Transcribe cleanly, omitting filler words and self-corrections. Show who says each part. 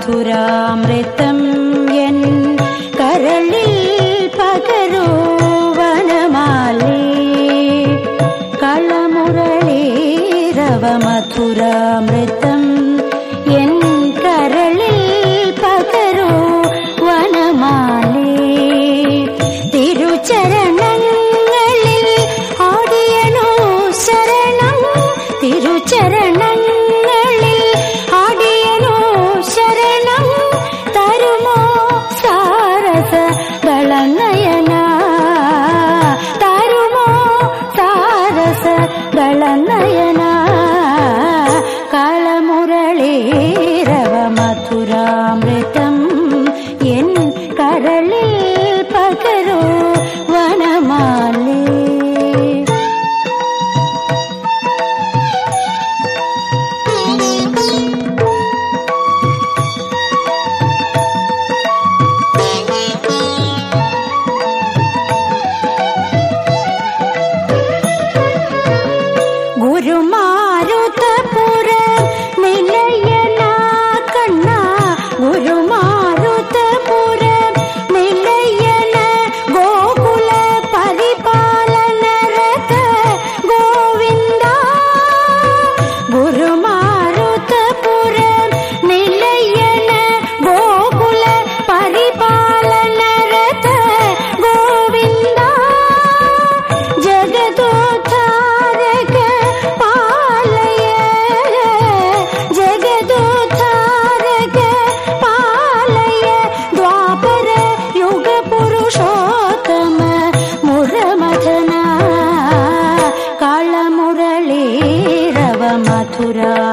Speaker 1: മധുരാമൃതം N കരളിൽ പകരൂ വനമാലേ. കളമുരളീരവ മധുരാമൃതം N കരളിൽ പകരൂ വനമാലേ. തിരുചരണങ്ങളിൽ ആടിയണോ ശരണം, തിരുചരണങ്ങളിൽ ആടിയണോ ശരണം. തരുമോ സാരസ ദളനയന, തരുമോ സാരസ ദളനയന. കളമുരളീരവ മധുരാമൃതം എൻ കരളിൽ പകരൂ വനമാലേ. ഗുരുമാരുതപുര നിലയന കണ്ണ, ഗുരുമാരുതപുര നിലയന ഗോകുല പരിപാലന രഥ ഗോവിന്ദ. ഗുരുമാരുതപുര നിലയന ഗോകുല പരിപാലന രഥ ഗോവിന്ദ. ജഗദോദ്ധാരക പാലയ, ജഗദോദ്ധാരക പാലയ. ദ്വാപര യുഗ പുരുഷോത്തമ മുരമഥന. കളമുരളീരവ മധുരാ